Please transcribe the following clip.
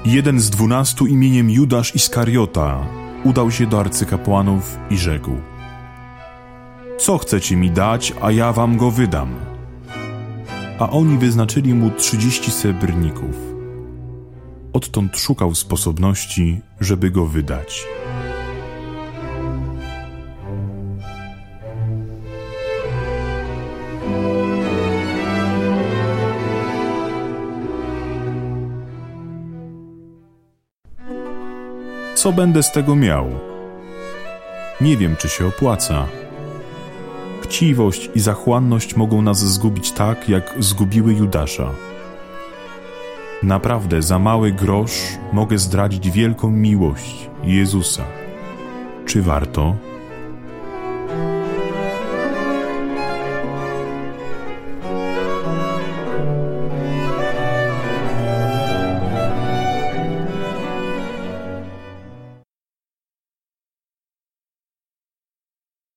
jeden z 12 imieniem Judasz Iskariota udał się do arcykapłanów i rzekł: co chcecie mi dać, a ja wam go wydam? A oni wyznaczyli mu 30 srebrników. Odtąd szukał sposobności, żeby go wydać. Co będę z tego miał? Nie wiem, czy się opłaca. Chciwość i zachłanność mogą nas zgubić tak, jak zgubiły Judasza. Naprawdę za mały grosz mogę zdradzić wielką miłość Jezusa. Czy warto?